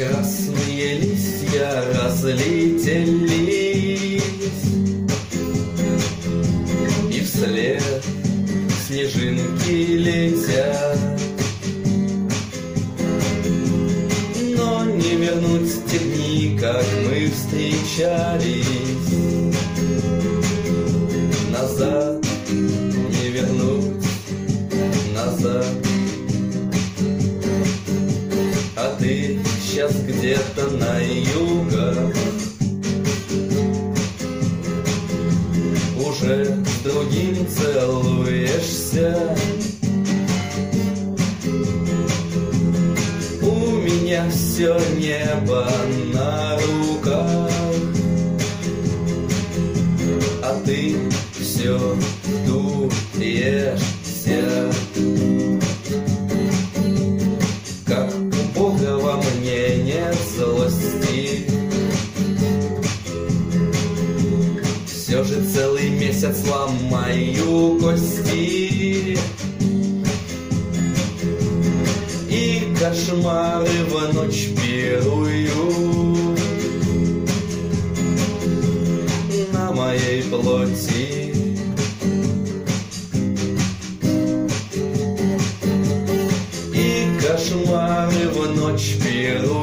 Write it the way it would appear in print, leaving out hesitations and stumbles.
Красные листья разлетелись, и вслед снежинки летят. Но не вернуть те дни, как мы встречались. Назад не вернуть, назад. А ты сейчас где-то на югах, уже с другим целуешься. У меня все небо на руках, а ты все дуешься. Как у Бога во мне нет злости, все же целый месяц ломаю кости. И кошмары в ночь пирую на моей плоти. И кошмары в ночь пирую